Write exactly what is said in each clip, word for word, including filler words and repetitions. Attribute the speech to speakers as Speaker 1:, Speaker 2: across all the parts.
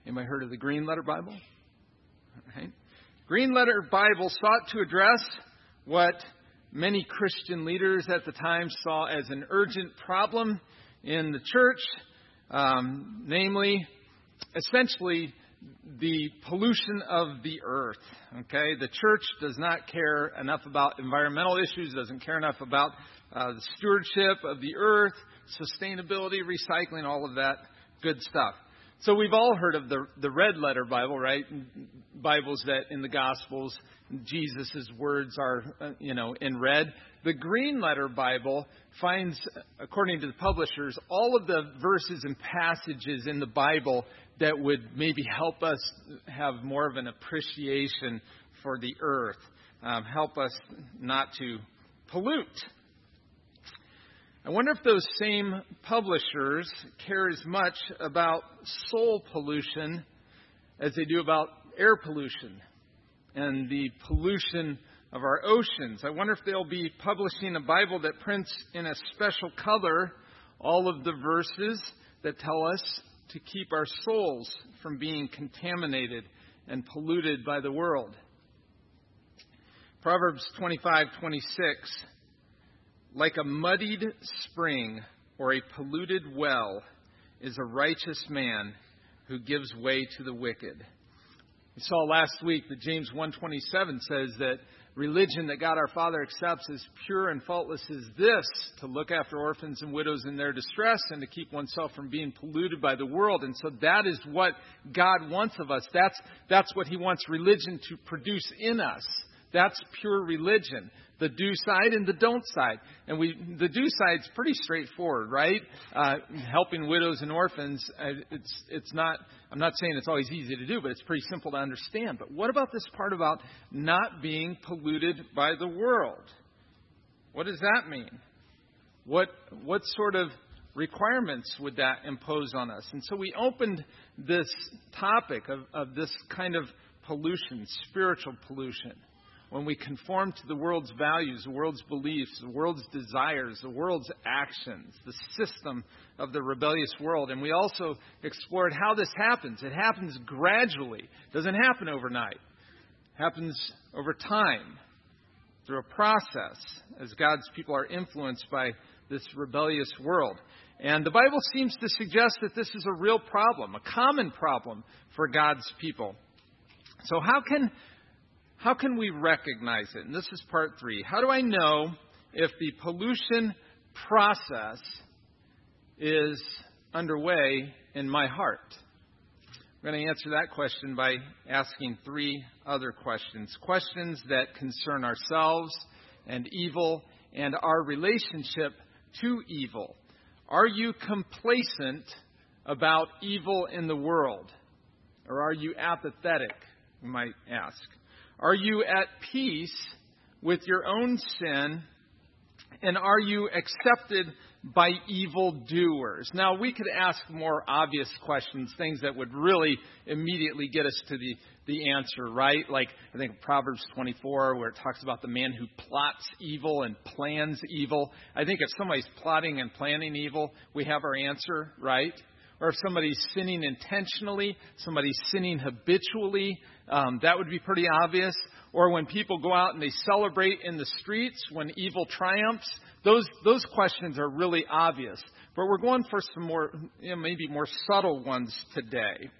Speaker 1: Anybody heard of the Green Letter Bible? Right. Green Letter Bible sought to address what many Christian leaders at the time saw as an urgent problem in the church, um, namely, essentially, the pollution of the earth. Okay, the church does not care enough about environmental issues, doesn't care enough about uh, the stewardship of the earth, sustainability, recycling, all of that good stuff. So we've all heard of the the red letter Bible, right? Bibles that in the Gospels, Jesus' words are, uh, you know, in red. The green letter Bible finds, according to the publishers, all of the verses and passages in the Bible that would maybe help us have more of an appreciation for the earth, um, help us not to pollute. I wonder if those same publishers care as much about soil pollution as they do about air pollution and the pollution of our oceans. I wonder if they'll be publishing a Bible that prints in a special color all of the verses that tell us to keep our souls from being contaminated and polluted by the world. Proverbs twenty-five twenty-six, like a muddied spring or a polluted well is a righteous man who gives way to the wicked. We saw last week that James one twenty-seven says that religion that God our Father accepts as pure and faultless is this, to look after orphans and widows in their distress and to keep oneself from being polluted by the world. And so that is what God wants of us. That's, that's what He wants religion to produce in us. That's pure religion. The do side and the don't side. And we, the do side's pretty straightforward, right? Uh, helping widows and orphans, uh, it's, it's not, I'm not saying it's always easy to do, but it's pretty simple to understand. But what about this part about not being polluted by the world? What does that mean? What, what sort of requirements would that impose on us? And so we opened this topic of, of this kind of pollution, spiritual pollution. When we conform to the world's values, the world's beliefs, the world's desires, the world's actions, the system of the rebellious world. And we also explored how this happens. It happens gradually. It doesn't happen overnight. It happens over time, through a process, as God's people are influenced by this rebellious world. And the Bible seems to suggest that this is a real problem, a common problem for God's people. So how can... How can we recognize it? And this is part three. How do I know if the pollution process is underway in my heart? We're going to answer that question by asking three other questions. Questions that concern ourselves and evil and our relationship to evil. Are you complacent about evil in the world? Or are you apathetic, you might ask? Are you at peace with your own sin? And are you accepted by evildoers? Now, we could ask more obvious questions, things that would really immediately get us to the, the answer, right? Like, I think Proverbs twenty-four, where it talks about the man who plots evil and plans evil. I think if somebody's plotting and planning evil, we have our answer, right? Or if somebody's sinning intentionally, somebody's sinning habitually, um, that would be pretty obvious. Or when people go out and they celebrate in the streets when evil triumphs, those those questions are really obvious. But we're going for some more, you know, maybe more subtle ones today.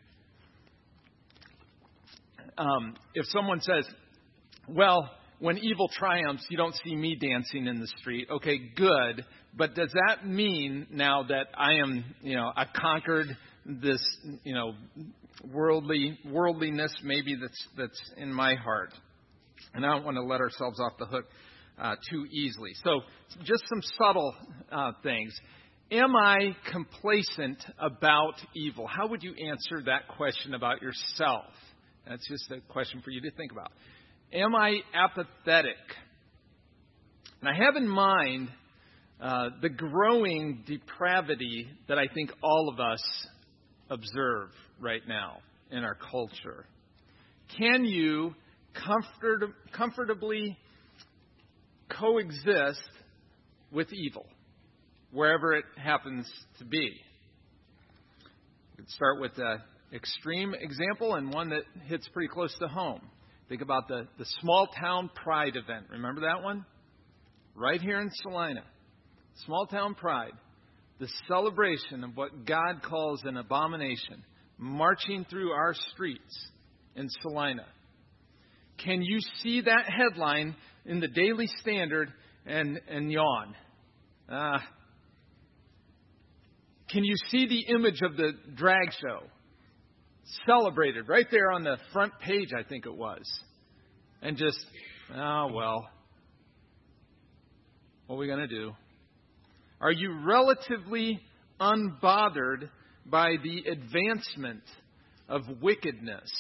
Speaker 1: Um, if someone says, well, when evil triumphs, you don't see me dancing in the street. Okay, good. But does that mean now that I am, you know, I've conquered this, you know, worldly worldliness maybe that's that's in my heart? And I don't want to let ourselves off the hook uh, too easily. So just some subtle uh, things. Am I complacent about evil? How would you answer that question about yourself? That's just a question for you to think about. Am I apathetic? And I have in mind uh, the growing depravity that I think all of us observe right now in our culture. Can you comfort, comfortably coexist with evil, wherever it happens to be? We could start with a, extreme example and one that hits pretty close to home. Think about the, the small town pride event. Remember that one? Right here in Salina. Small town pride. The celebration of what God calls an abomination marching through our streets in Salina. Can you see that headline in the Daily Standard and, and yawn? Ah. Can you see the image of the drag show? Celebrated right there on the front page, I think it was. And just, oh, well, what are we going to do? Are you relatively unbothered by the advancement of wickedness?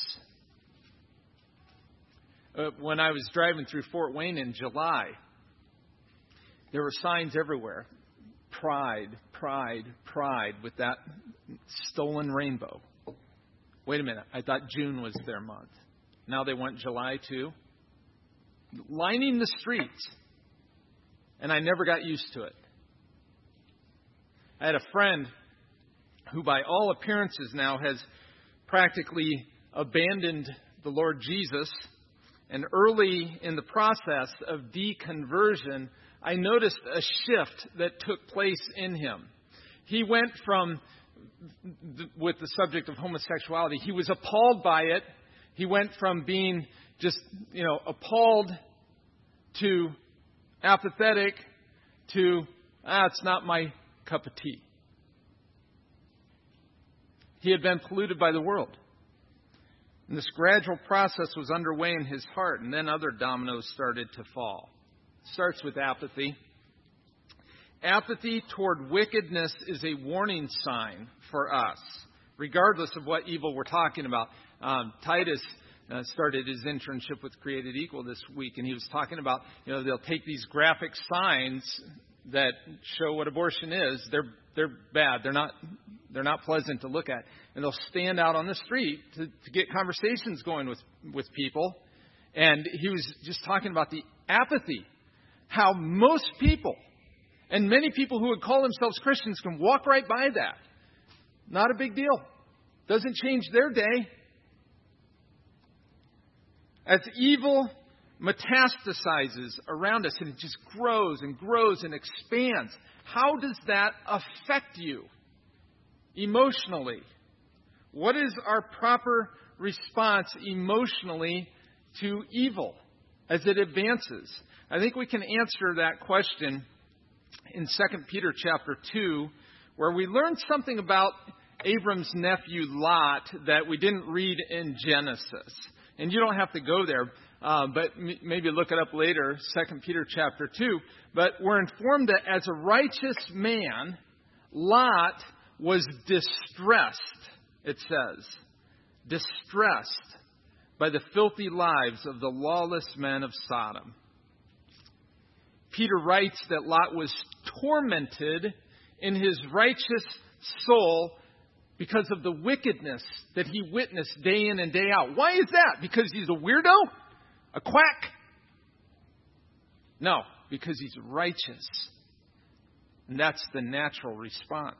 Speaker 1: Uh, when I was driving through Fort Wayne in July, there were signs everywhere. Pride, pride, pride with that stolen rainbow. Wait a minute. I thought June was their month. Now they want July too. Lining the streets. And I never got used to it. I had a friend who by all appearances now has practically abandoned the Lord Jesus. And early in the process of deconversion, I noticed a shift that took place in him. He went from, with the subject of homosexuality, he was appalled by it. He went from being just, you know, appalled to apathetic to, ah, it's not my cup of tea. He had been polluted by the world. And this gradual process was underway in his heart, and then other dominoes started to fall. It starts with apathy. Apathy toward wickedness is a warning sign for us, regardless of what evil we're talking about. Um, Titus uh, started his internship with Created Equal this week, and he was talking about, you know, they'll take these graphic signs that show what abortion is. They're they're bad. They're not they're not pleasant to look at, and they'll stand out on the street to, to get conversations going with with people. And he was just talking about the apathy, how most people, and many people who would call themselves Christians, can walk right by that. Not a big deal. Doesn't change their day. As evil metastasizes around us and it just grows and grows and expands, how does that affect you emotionally? What is our proper response emotionally to evil as it advances? I think we can answer that question in Second Peter chapter two, where we learn something about Abram's nephew Lot that we didn't read in Genesis. And you don't have to go there, uh, but m- maybe look it up later, Second Peter chapter two. But we're informed that as a righteous man, Lot was distressed, it says. Distressed by the filthy lives of the lawless men of Sodom. Peter writes that Lot was tormented in his righteous soul because of the wickedness that he witnessed day in and day out. Why is that? Because he's a weirdo? A quack? No, because he's righteous. And that's the natural response.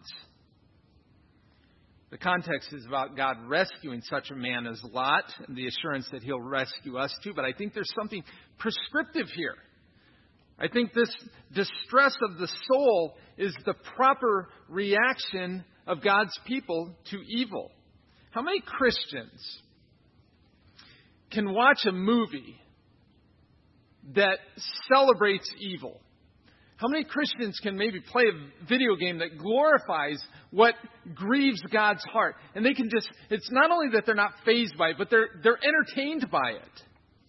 Speaker 1: The context is about God rescuing such a man as Lot and the assurance that he'll rescue us too. But I think there's something prescriptive here. I think this distress of the soul is the proper reaction of God's people to evil. How many Christians can watch a movie that celebrates evil? How many Christians can maybe play a video game that glorifies what grieves God's heart? And they can just, it's not only that they're not fazed by it, but they're they're entertained by it.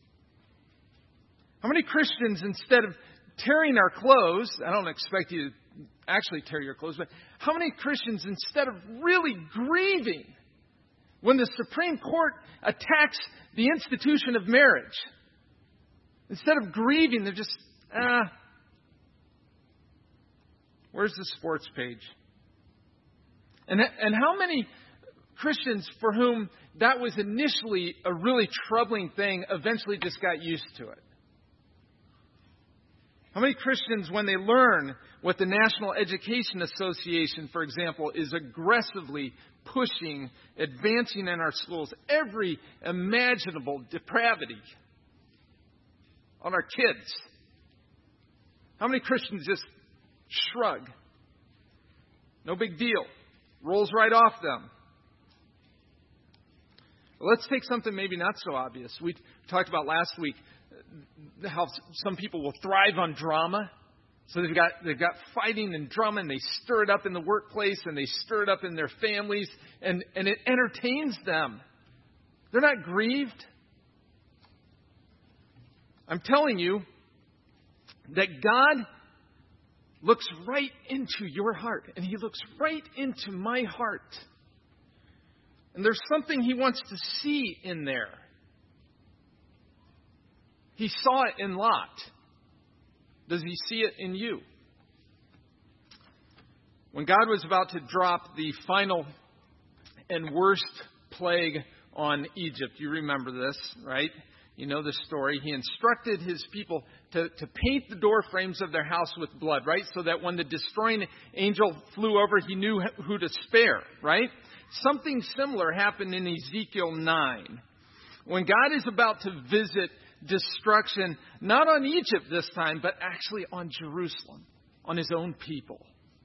Speaker 1: How many Christians, instead of tearing our clothes, I don't expect you to actually tear your clothes, but how many Christians, instead of really grieving when the Supreme Court attacks the institution of marriage, instead of grieving, they're just, ah, where's the sports page? And, and how many Christians for whom that was initially a really troubling thing eventually just got used to it? How many Christians, when they learn what the National Education Association, for example, is aggressively pushing, advancing in our schools, every imaginable depravity on our kids. How many Christians just shrug? No big deal. Rolls right off them. Let's take something maybe not so obvious. We talked about last week how some people will thrive on drama. So they've got they've got fighting and drama, and they stir it up in the workplace, and they stir it up in their families, and, and it entertains them. They're not grieved. I'm telling you that God looks right into your heart, and He looks right into my heart. And there's something He wants to see in there. He saw it in Lot. Does He see it in you? When God was about to drop the final and worst plague on Egypt, you remember this, right? You know the story. He instructed His people to, to paint the door frames of their house with blood, right? So that when the destroying angel flew over, He knew who to spare, right? Something similar happened in Ezekiel nine. When God is about to visit destruction, not on Egypt this time, but actually on Jerusalem, on His own people.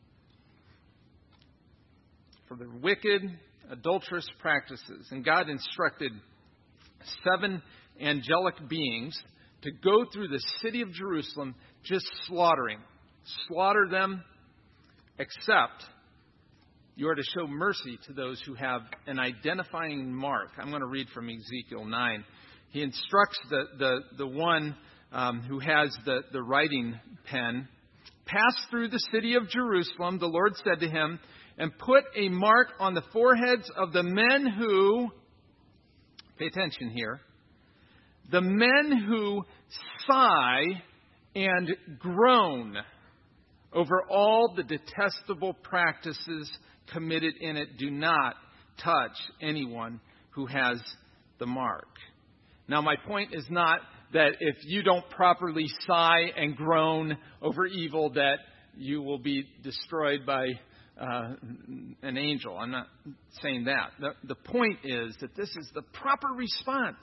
Speaker 1: For their wicked, adulterous practices. And God instructed seven angelic beings to go through the city of Jerusalem, just slaughtering. Slaughter them, except you are to show mercy to those who have an identifying mark. I'm going to read from Ezekiel nine. He instructs the, the, the one um, who has the, the writing pen, pass through the city of Jerusalem, the Lord said to him, and put a mark on the foreheads of the men who, pay attention here, the men who sigh and groan over all the detestable practices committed in it. Do not touch anyone who has the mark. Now, my point is not that if you don't properly sigh and groan over evil that you will be destroyed by uh, an angel. I'm not saying that. The, the point is that this is the proper response.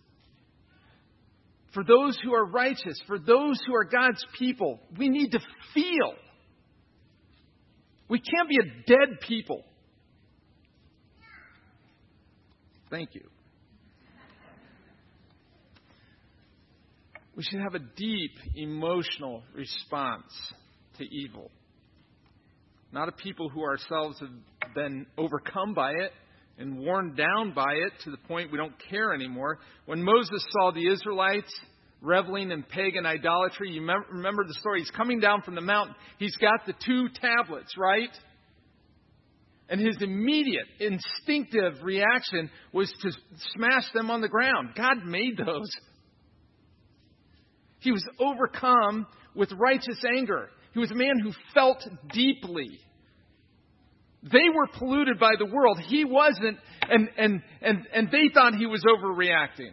Speaker 1: For those who are righteous, for those who are God's people, we need to feel. We can't be a dead people. Thank you. We should have a deep emotional response to evil. Not a people who ourselves have been overcome by it and worn down by it to the point we don't care anymore. When Moses saw the Israelites reveling in pagan idolatry, you remember the story. He's coming down from the mountain. He's got the two tablets, right? And his immediate, instinctive reaction was to smash them on the ground. God made those. He was overcome with righteous anger. He was a man who felt deeply. They were polluted by the world. He wasn't, and, and, and, and they thought he was overreacting.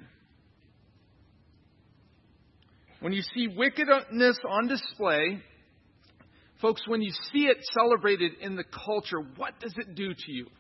Speaker 1: When you see wickedness on display, folks, when you see it celebrated in the culture, what does it do to you?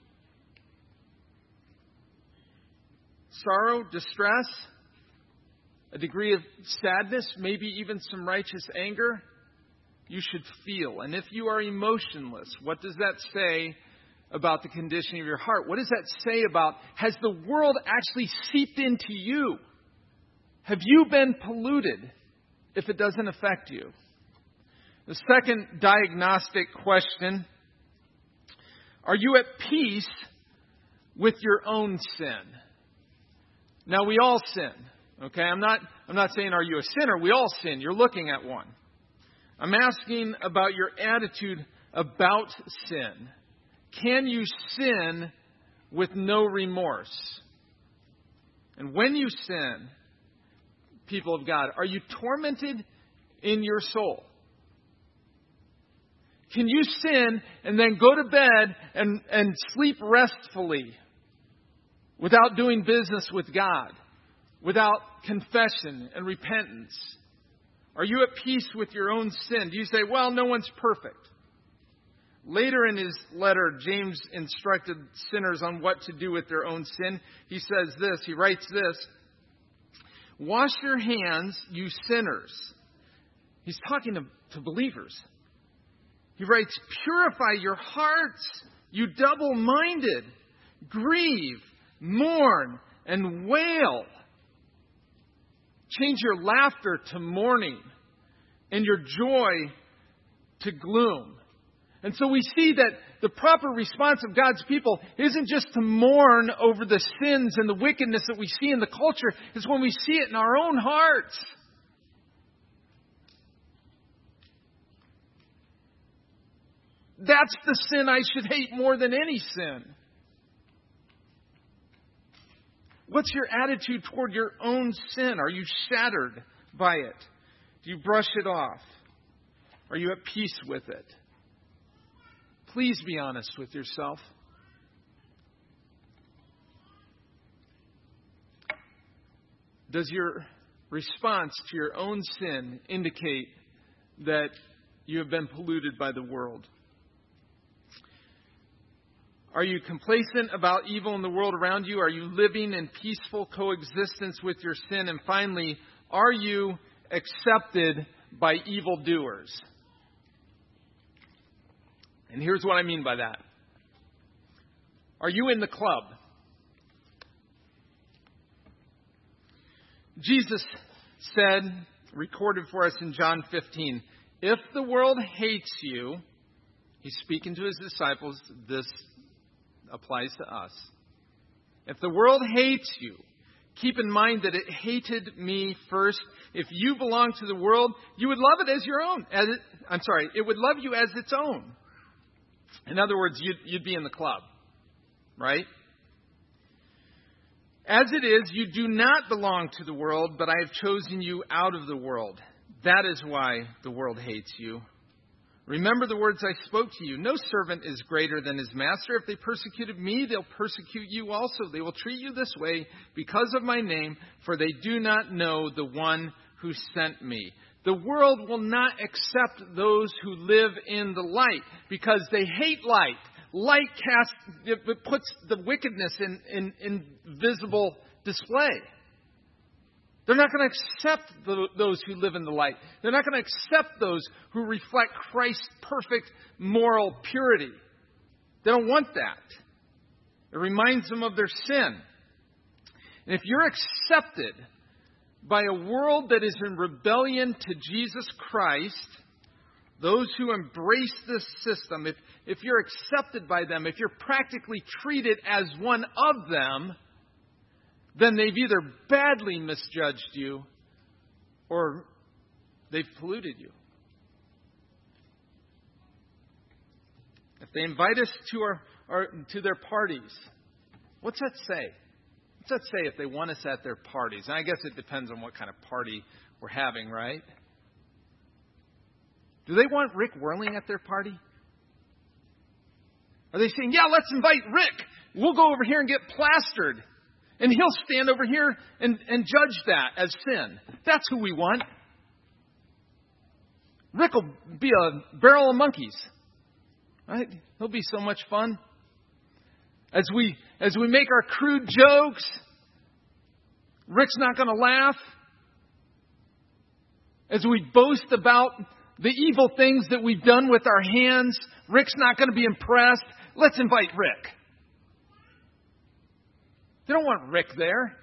Speaker 1: Sorrow, distress, a degree of sadness, maybe even some righteous anger, you should feel. And if you are emotionless, what does that say about the condition of your heart? What does that say about, has the world actually seeped into you? Have you been polluted if it doesn't affect you? The second diagnostic question, are you at peace with your own sin? Now, we all sin. Okay, I'm not I'm not saying are you a sinner? We all sin. You're looking at one. I'm asking about your attitude about sin. Can you sin with no remorse? And when you sin, people of God, are you tormented in your soul? Can you sin and then go to bed and, and sleep restfully without doing business with God? Without confession and repentance? Are you at peace with your own sin? Do you say, well, no one's perfect? Later in his letter, James instructed sinners on what to do with their own sin. He says this, he writes this, "Wash your hands, you sinners." He's talking to, to believers. He writes, "Purify your hearts, you double-minded. Grieve, mourn, and wail. Change your laughter to mourning and your joy to gloom." And so we see that the proper response of God's people isn't just to mourn over the sins and the wickedness that we see in the culture. It's when we see it in our own hearts. That's the sin I should hate more than any sin. What's your attitude toward your own sin? Are you shattered by it? Do you brush it off? Are you at peace with it? Please be honest with yourself. Does your response to your own sin indicate that you have been polluted by the world? Are you complacent about evil in the world around you? Are you living in peaceful coexistence with your sin? And finally, are you accepted by evildoers? And here's what I mean by that. Are you in the club? Jesus said, recorded for us in John fifteen, "If the world hates you," he's speaking to his disciples, this applies to us. "If the world hates you, keep in mind that it hated me first. If you belong to the world, you would love it as your own. As it, I'm sorry, it would love you as its own." In other words, you'd, you'd be in the club, right? "As it is, you do not belong to the world, but I have chosen you out of the world. That is why the world hates you. Remember the words I spoke to you. No servant is greater than his master. If they persecuted me, they'll persecute you also. They will treat you this way because of my name, for they do not know the one who sent me. The world will not accept those who live in the light because they hate light. Light casts, it puts the wickedness in, in, in visible display. They're not going to accept the, those who live in the light. They're not going to accept those who reflect Christ's perfect moral purity. They don't want that. It reminds them of their sin. And if you're accepted by a world that is in rebellion to Jesus Christ, those who embrace this system, if, if you're accepted by them, if you're practically treated as one of them, then they've either badly misjudged you or they've polluted you. If they invite us to our, our to their parties, what's that say? What's that say if they want us at their parties? And I guess it depends on what kind of party we're having, right? Do they want Rick Whirling at their party? Are they saying, yeah, let's invite Rick. We'll go over here and get plastered. And he'll stand over here and, and judge that as sin. That's who we want. Rick will be a barrel of monkeys. Right? He'll be so much fun. As we as we make our crude jokes, Rick's not going to laugh. As we boast about the evil things that we've done with our hands, Rick's not going to be impressed. Let's invite Rick. They don't want Rick there.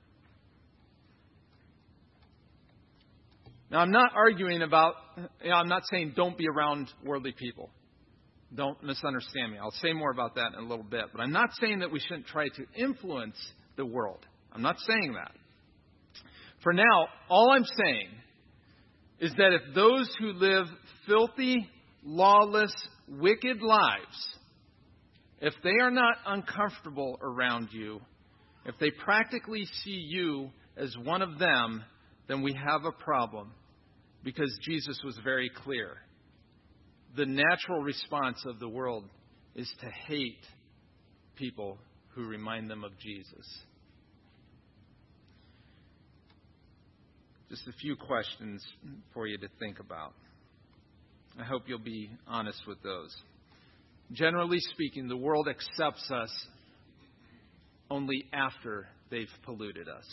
Speaker 1: Now, I'm not arguing about, you know, I'm not saying don't be around worldly people. Don't misunderstand me. I'll say more about that in a little bit. But I'm not saying that we shouldn't try to influence the world. I'm not saying that. For now, all I'm saying is that if those who live filthy, lawless, wicked lives, if they are not uncomfortable around you, if they practically see you as one of them, then we have a problem. Because Jesus was very clear. The natural response of the world is to hate people who remind them of Jesus. Just a few questions for you to think about. I hope you'll be honest with those. Generally speaking, the world accepts us only after they've polluted us.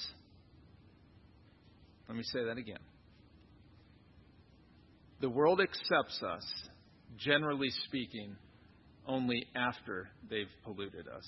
Speaker 1: Let me say that again. The world accepts us, generally speaking, only after they've polluted us.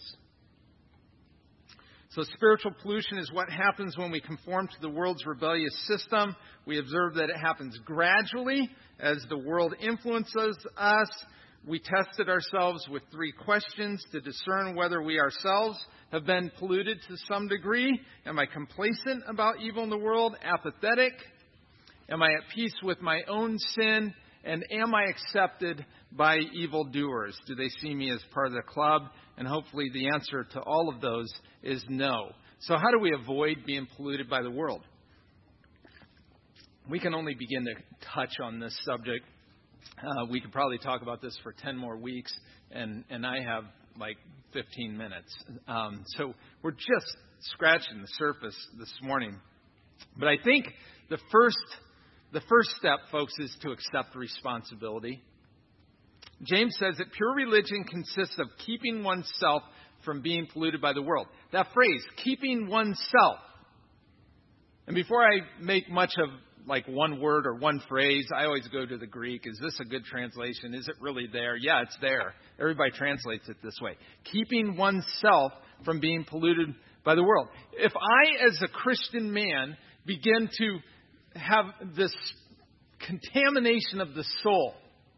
Speaker 1: So spiritual pollution is what happens when we conform to the world's rebellious system. We observe that it happens gradually as the world influences us. We tested ourselves with three questions to discern whether we ourselves have been polluted to some degree. Am I complacent about evil in the world? Apathetic? Am I at peace with my own sin? And am I accepted by evildoers? Do they see me as part of the club? And hopefully the answer to all of those is no. So how do we avoid being polluted by the world? We can only begin to touch on this subject. Uh, we could probably talk about this for ten more weeks, and, and I have like fifteen minutes. Um, so we're just scratching the surface this morning. But I think the first, the first step, folks, is to accept responsibility. James says that pure religion consists of keeping oneself from being polluted by the world. That phrase, keeping oneself. And before I make much of like one word or one phrase, I always go to the Greek. Is this a good translation? Is it really there? Yeah, it's there. Everybody translates it this way. Keeping oneself from being polluted by the world. If I, as a Christian man, begin to have this contamination of the soul,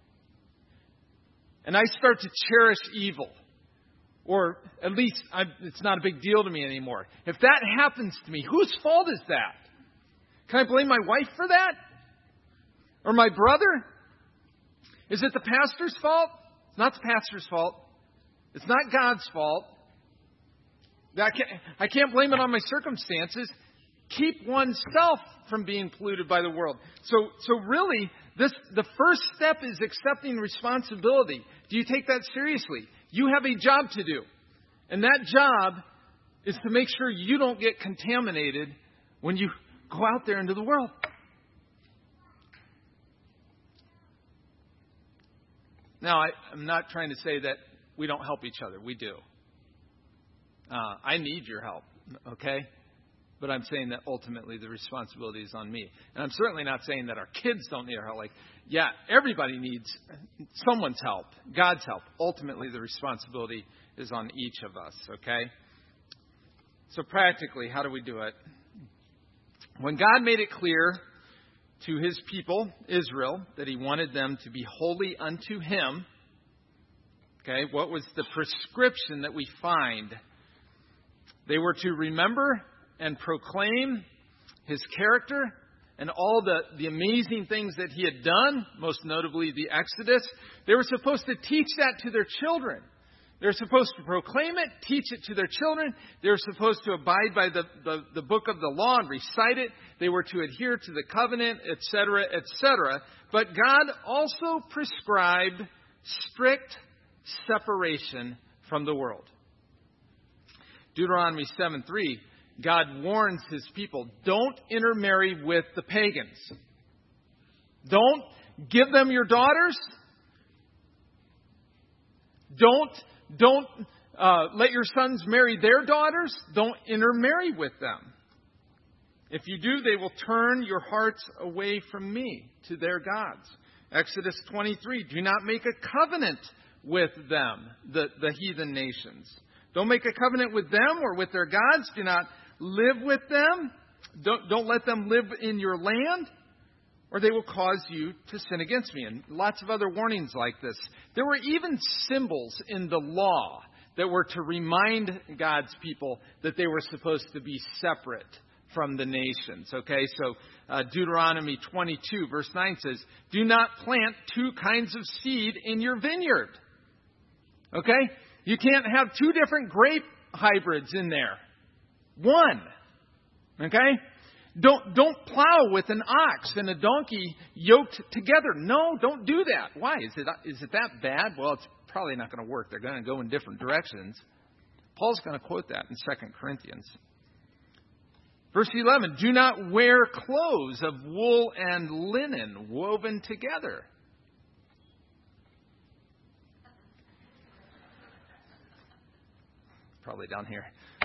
Speaker 1: and I start to cherish evil, or at least I, it's not a big deal to me anymore. If that happens to me, whose fault is that? Can I blame my wife for that? Or my brother? Is it the pastor's fault? It's not the pastor's fault. It's not God's fault. I can't, I can't blame it on my circumstances. Keep oneself from being polluted by the world. So, so really, this the first step is accepting responsibility. Do you take that seriously? You have a job to do. And that job is to make sure you don't get contaminated when you go out there into the world. Now, I, I'm not trying to say that we don't help each other. We do. Uh, I need your help, okay? But I'm saying that ultimately the responsibility is on me. And I'm certainly not saying that our kids don't need our help. Like, yeah, everybody needs someone's help, God's help. Ultimately, the responsibility is on each of us, okay? So practically, how do we do it? When God made it clear to his people, Israel, that he wanted them to be holy unto him, okay, what was the prescription that we find? They were to remember and proclaim his character and all the, the amazing things that he had done, most notably the Exodus. They were supposed to teach that to their children. They're supposed to proclaim it, teach it to their children. They're supposed to abide by the, the, the book of the law and recite it. They were to adhere to the covenant, et cetera, et cetera. But God also prescribed strict separation from the world. Deuteronomy seven three, God warns his people, don't intermarry with the pagans. Don't give them your daughters. Don't Don't uh, let your sons marry their daughters. Don't intermarry with them. If you do, they will turn your hearts away from me to their gods. Exodus twenty-three, do not make a covenant with them, the, the heathen nations. Don't make a covenant with them or with their gods. Do not live with them. Don't, don't let them live in your land, or they will cause you to sin against me. And lots of other warnings like this. There were even symbols in the law that were to remind God's people that they were supposed to be separate from the nations. Okay, so uh, Deuteronomy twenty-two, verse nine says, do not plant two kinds of seed in your vineyard. Okay, you can't have two different grape hybrids in there. One. Okay? Don't don't plow with an ox and a donkey yoked together. No, don't do that. Why? Is it is it that bad? Well, it's probably not going to work. They're going to go in different directions. Paul's going to quote that in Second Corinthians. Verse eleven, do not wear clothes of wool and linen woven together. probably down here.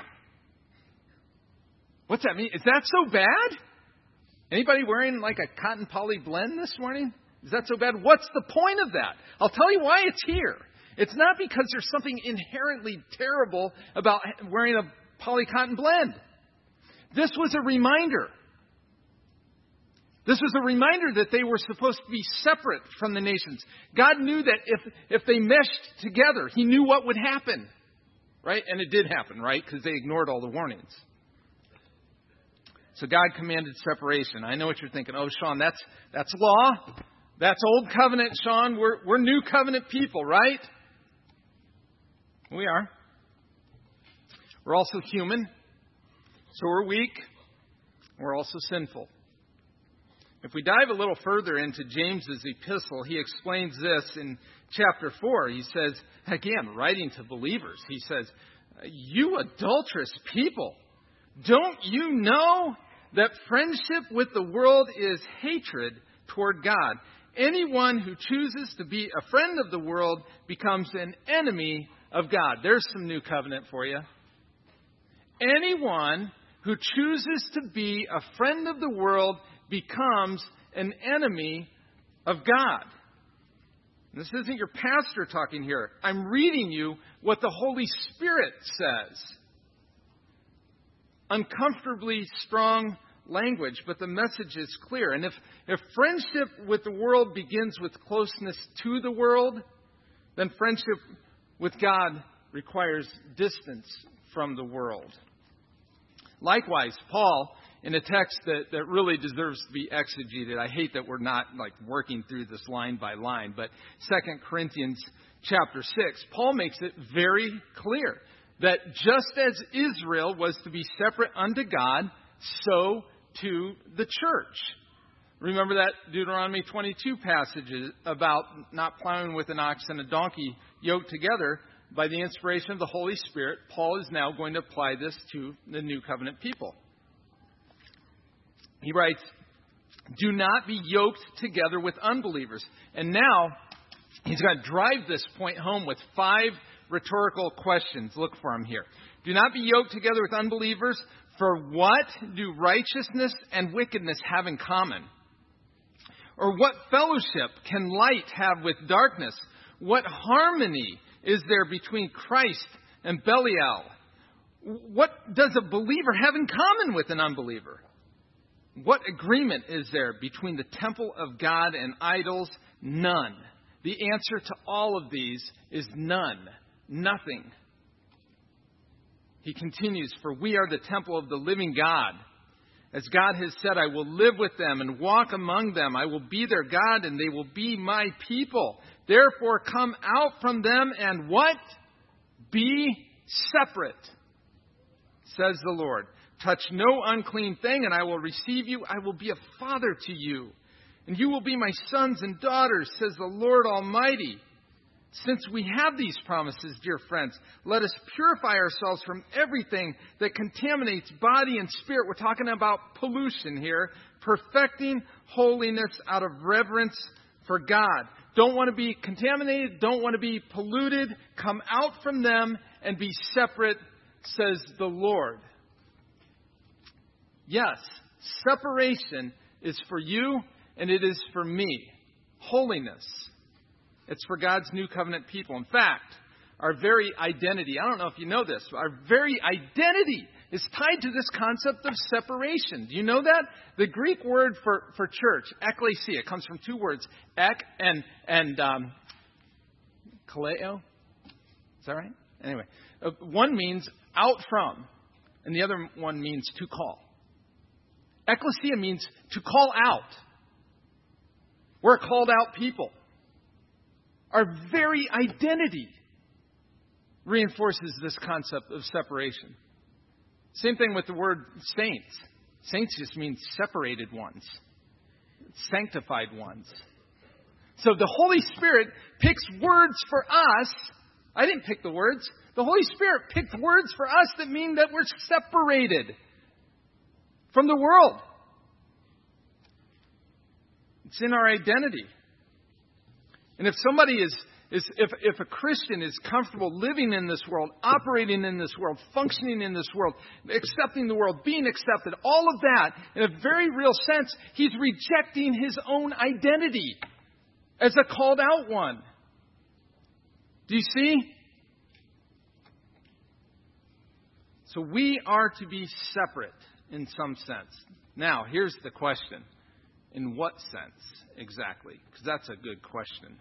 Speaker 1: What's that mean? Is that so bad? Anybody wearing like a cotton poly blend this morning? Is that so bad? What's the point of that? I'll tell you why it's here. It's not because there's something inherently terrible about wearing a poly cotton blend. This was a reminder. This was a reminder that they were supposed to be separate from the nations. God knew that if, if they meshed together, He knew what would happen. Right? And it did happen, right? Because they ignored all the warnings. So God commanded separation. I know what you're thinking. Oh, Sean, that's that's law. That's old covenant, Sean. We're we're new covenant people, right? We are. We're also human. So we're weak. We're also sinful. If we dive a little further into James's epistle, he explains this in chapter four. He says, again, writing to believers, he says, "You adulterous people, don't you know that friendship with the world is hatred toward God? Anyone who chooses to be a friend of the world becomes an enemy of God." There's some new covenant for you. Anyone who chooses to be a friend of the world becomes an enemy of God. This isn't your pastor talking here. I'm reading you what the Holy Spirit says. Uncomfortably strong language, but the message is clear. And if, if friendship with the world begins with closeness to the world, then friendship with God requires distance from the world. Likewise, Paul, in a text that, that really deserves to be exegeted, I hate that we're not like working through this line by line, but Second Corinthians chapter six, Paul makes it very clear that just as Israel was to be separate unto God, so to the church. Remember that Deuteronomy twenty-two passage about not plowing with an ox and a donkey yoked together. By the inspiration of the Holy Spirit, Paul is now going to apply this to the new covenant people. He writes, "Do not be yoked together with unbelievers." And now he's going to drive this point home with five rhetorical questions. Look for them here. Do not be yoked together with unbelievers. For what do righteousness and wickedness have in common? Or what fellowship can light have with darkness? What harmony is there between Christ and Belial? What does a believer have in common with an unbeliever? What agreement is there between the temple of God and idols? None. The answer to all of these is none. Nothing. He continues, "For we are the temple of the living God. As God has said, I will live with them and walk among them. I will be their God and they will be my people. Therefore come out from them and" what? "Be separate, says the Lord. Touch no unclean thing, and I will receive you. I will be a father to you, and you will be my sons and daughters, says the Lord Almighty." Since we have these promises, dear friends, let us purify ourselves from everything that contaminates body and spirit. We're talking about pollution here. Perfecting holiness out of reverence for God. Don't want to be contaminated. Don't want to be polluted. Come out from them and be separate, says the Lord. Yes, separation is for you and it is for me. Holiness. It's for God's new covenant people. In fact, our very identity, I don't know if you know this, our very identity is tied to this concept of separation. Do you know that? The Greek word for, for church, ekklesia, comes from two words, ek and, and um, kaleo. Is that right? Anyway, uh, one means out from, and the other one means to call. Ekklesia means to call out. We're a called out people. Our very identity reinforces this concept of separation. Same thing with the word saints. Saints just means separated ones, sanctified ones. So the Holy Spirit picks words for us. I didn't pick the words. The Holy Spirit picked words for us that mean that we're separated from the world. It's in our identity. And if somebody is, is if, if a Christian is comfortable living in this world, operating in this world, functioning in this world, accepting the world, being accepted, all of that, in a very real sense, he's rejecting his own identity as a called out one. Do you see? So we are to be separate in some sense. Now, here's the question. In what sense exactly? Because that's a good question.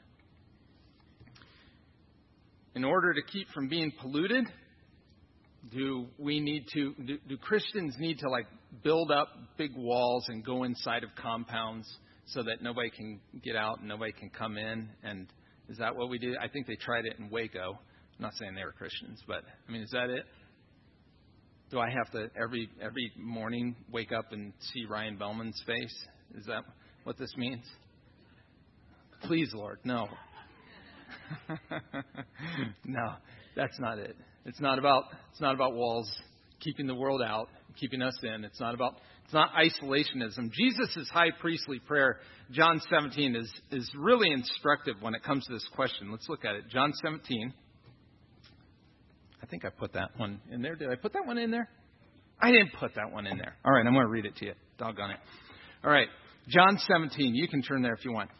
Speaker 1: In order to keep from being polluted, do we need to, do, do Christians need to like build up big walls and go inside of compounds so that nobody can get out and nobody can come in? And is that what we do? I think they tried it in Waco. I'm not saying they were Christians, but I mean, is that it? Do I have to every every morning wake up and see Ryan Bellman's face? Is that what this means? Please, Lord, no. No, that's not it. It's not about it's not about walls keeping the world out, keeping us in. It's not about it's not isolationism. Jesus' high priestly prayer, John seventeen, is is really instructive when it comes to this question. Let's look at it. John seventeen. I think I put that one in there. Did I put that one in there? I didn't put that one in there. All right, I'm going to read it to you. Doggone it. All right, John seventeen. You can turn there if you want.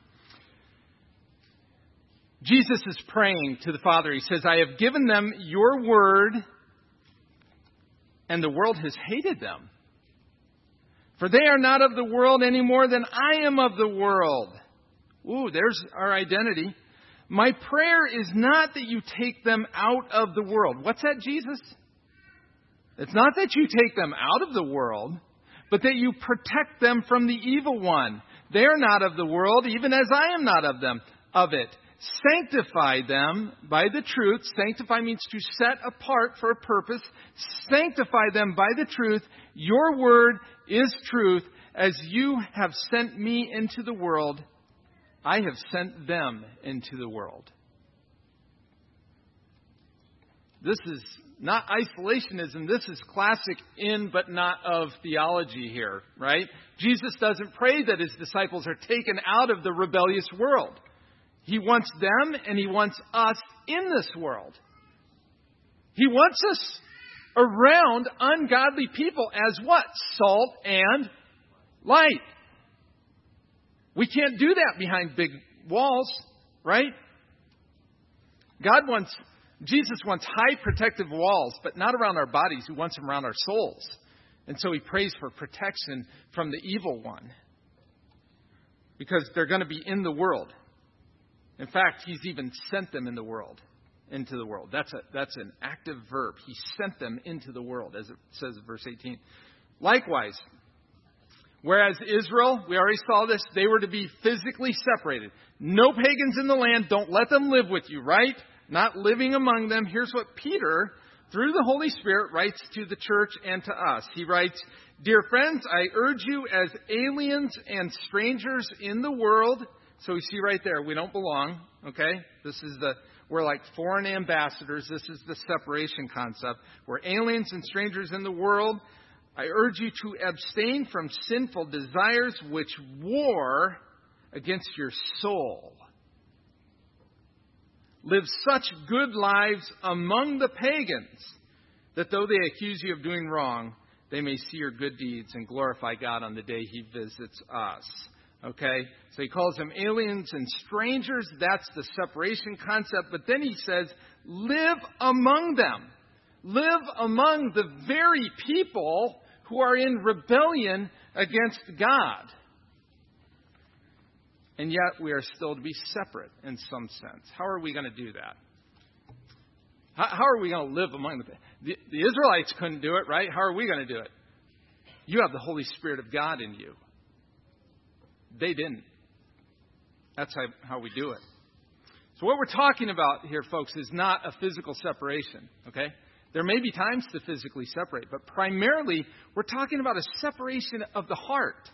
Speaker 1: Jesus is praying to the Father. He says, I have given them your word, and the world has hated them. For they are not of the world any more than I am of the world. Ooh, there's our identity. My prayer is not that you take them out of the world. What's that, Jesus? It's not that you take them out of the world, but that you protect them from the evil one. They are not of the world, even as I am not of them, of it. Sanctify them by the truth. Sanctify means to set apart for a purpose. Sanctify them by the truth. Your word is truth. As you have sent me into the world, I have sent them into the world. This is not isolationism. This is classic in but not of theology here, right? Jesus doesn't pray that his disciples are taken out of the rebellious world. He wants them and he wants us in this world. He wants us around ungodly people as what? Salt and light. We can't do that behind big walls, right? God wants, Jesus wants high protective walls, but not around our bodies. He wants them around our souls. And so he prays for protection from the evil one. Because they're going to be in the world. In fact, he's even sent them in the world, into the world. That's a that's an active verb. He sent them into the world, as it says in verse eighteen. Likewise, whereas Israel, we already saw this, they were to be physically separated. No pagans in the land. Don't let them live with you, right? Not living among them. Here's what Peter, through the Holy Spirit, writes to the church and to us. He writes, Dear friends, I urge you as aliens and strangers in the world. So we see right there, we don't belong, okay? This is the, we're like foreign ambassadors. This is the separation concept. We're aliens and strangers in the world. I urge you to abstain from sinful desires which war against your soul. Live such good lives among the pagans that though they accuse you of doing wrong, they may see your good deeds and glorify God on the day he visits us. Okay, so he calls them aliens and strangers. That's the separation concept. But then he says, live among them. Live among the very people who are in rebellion against God. And yet we are still to be separate in some sense. How are we going to do that? How, how are we going to live among the, the The Israelites couldn't do it, right? How are we going to do it? You have the Holy Spirit of God in you. They didn't. That's how, how we do it. So what we're talking about here, folks, is not a physical separation, okay? There may be times to physically separate, but primarily we're talking about a separation of the heart.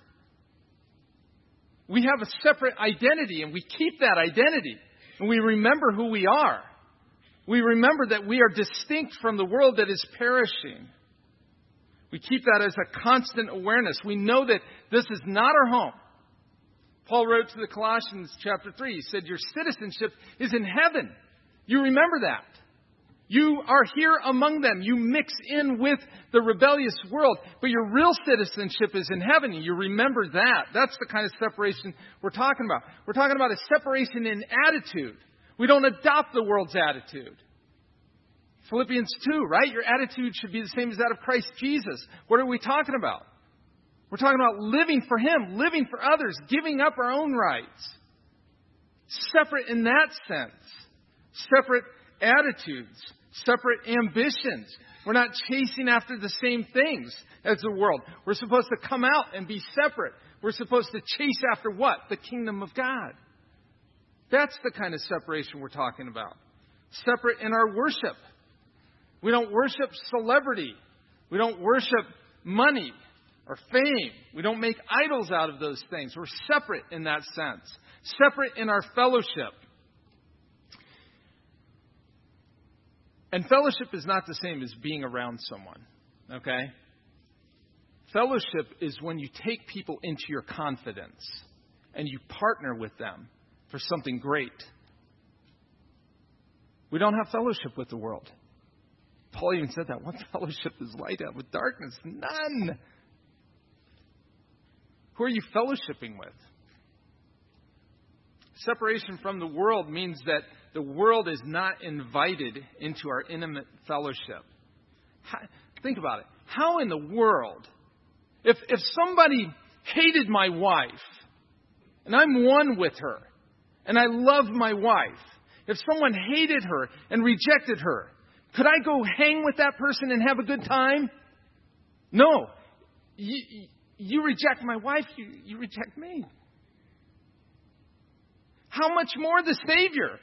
Speaker 1: We have a separate identity, and we keep that identity, and we remember who we are. We remember that we are distinct from the world that is perishing. We keep that as a constant awareness. We know that this is not our home. Paul wrote to the Colossians chapter three, he said, your citizenship is in heaven. You remember that. You are here among them. You mix in with the rebellious world, but your real citizenship is in heaven. You remember that. That's the kind of separation we're talking about. We're talking about a separation in attitude. We don't adopt the world's attitude. Philippians two, right? Your attitude should be the same as that of Christ Jesus. What are we talking about? We're talking about living for Him, living for others, giving up our own rights. Separate in that sense. Separate attitudes. Separate ambitions. We're not chasing after the same things as the world. We're supposed to come out and be separate. We're supposed to chase after what? The kingdom of God. That's the kind of separation we're talking about. Separate in our worship. We don't worship celebrity. We don't worship money or fame. We don't make idols out of those things. We're separate in that sense. Separate in our fellowship. And fellowship is not the same as being around someone. Okay? Fellowship is when you take people into your confidence and you partner with them for something great. We don't have fellowship with the world. Paul even said that. What fellowship is light out with darkness? None. Who are you fellowshipping with? Separation from the world means that the world is not invited into our intimate fellowship. How, think about it. How in the world, if if somebody hated my wife, and I'm one with her, and I love my wife, if someone hated her and rejected her, could I go hang with that person and have a good time? No. You, you reject my wife, you, you reject me. How much more the Savior?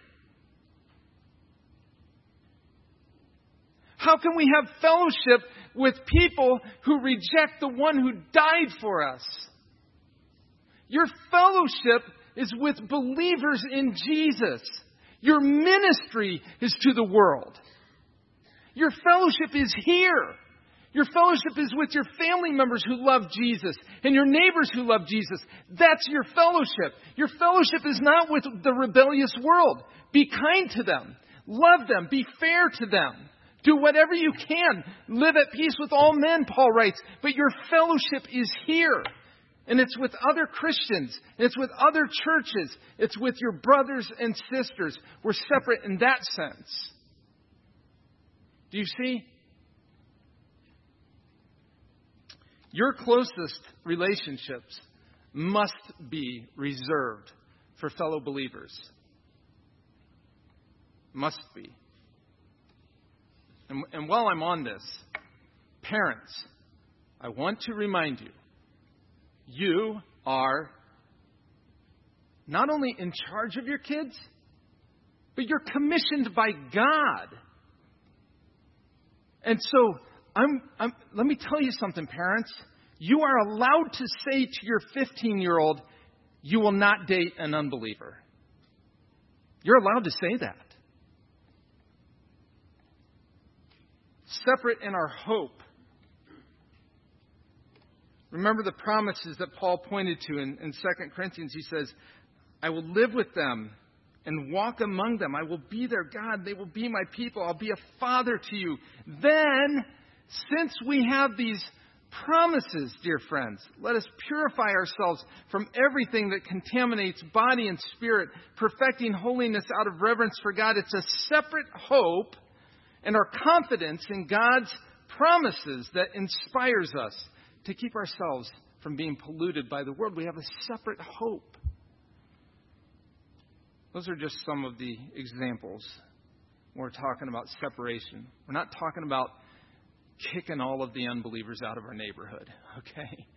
Speaker 1: How can we have fellowship with people who reject the one who died for us? Your fellowship is with believers in Jesus. Your ministry is to the world. Your fellowship is here. Your fellowship is with your family members who love Jesus and your neighbors who love Jesus. That's your fellowship. Your fellowship is not with the rebellious world. Be kind to them. Love them. Be fair to them. Do whatever you can. Live at peace with all men, Paul writes. But your fellowship is here. And it's with other Christians. It's with other churches. It's with your brothers and sisters. We're separate in that sense. Do you see? Your closest relationships must be reserved for fellow believers. Must be. And, and while I'm on this, parents, I want to remind you, you are not only in charge of your kids, but you're commissioned by God. And so, I'm, I'm, let me tell you something, parents. You are allowed to say to your fifteen-year-old, you will not date an unbeliever. You're allowed to say that. Separate in our hope. Remember the promises that Paul pointed to in, in Second Corinthians. He says, I will live with them and walk among them. I will be their God. They will be my people. I'll be a father to you. Then, since we have these promises, dear friends, let us purify ourselves from everything that contaminates body and spirit, perfecting holiness out of reverence for God. It's a separate hope and our confidence in God's promises that inspires us to keep ourselves from being polluted by the world. We have a separate hope. Those are just some of the examples when we're talking about separation. We're not talking about kicking all of the unbelievers out of our neighborhood, okay?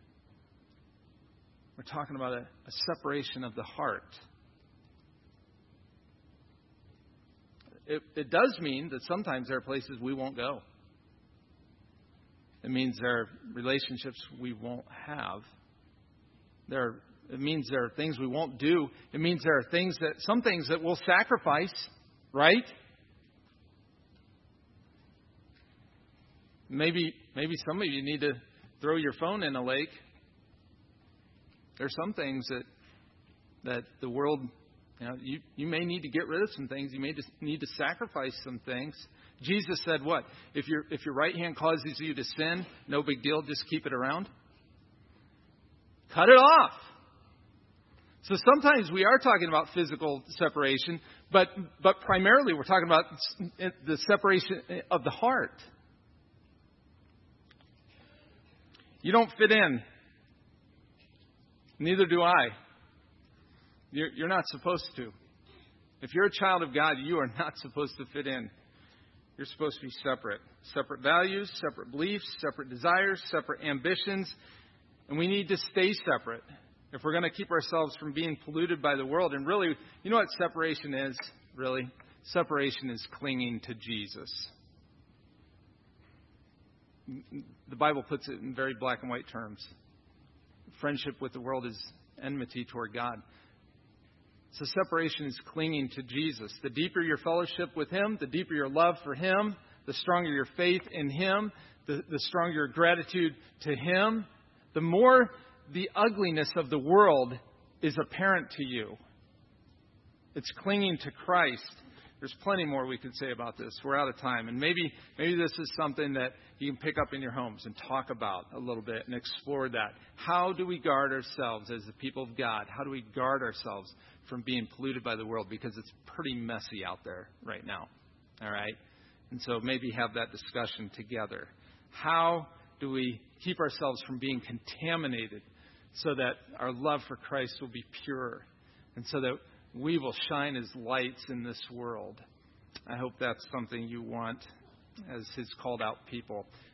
Speaker 1: We're talking about a, a separation of the heart. It, it does mean that sometimes there are places we won't go. It means there are relationships we won't have. There are, it means there are things we won't do. It means there are things that, some things that we'll sacrifice, right? Maybe, maybe some of you need to throw your phone in a lake. There's some things that that the world, you know, you, you may need to get rid of some things. You may just need to sacrifice some things. Jesus said what? If your if your right hand causes you to sin, no big deal. Just keep it around. Cut it off. So sometimes we are talking about physical separation, but but primarily we're talking about the separation of the heart. You don't fit in. Neither do I. You're, you're not supposed to. If you're a child of God, you are not supposed to fit in. You're supposed to be separate. Separate values, separate beliefs, separate desires, separate ambitions. And we need to stay separate if we're going to keep ourselves from being polluted by the world. And really, you know what separation is, really? Separation is clinging to Jesus. The Bible puts it in very black and white terms. Friendship with the world is enmity toward God. So separation is clinging to Jesus. The deeper your fellowship with Him, the deeper your love for Him, the stronger your faith in Him, the, the stronger your gratitude to Him, the more the ugliness of the world is apparent to you. It's clinging to Christ. There's plenty more we could say about this. We're out of time. And maybe maybe this is something that you can pick up in your homes and talk about a little bit and explore that. How do we guard ourselves as the people of God? How do we guard ourselves from being polluted by the world? Because it's pretty messy out there right now. All right? And so maybe have that discussion together. How do we keep ourselves from being contaminated so that our love for Christ will be pure and so that we will shine as lights in this world? I hope that's something you want as His called out people.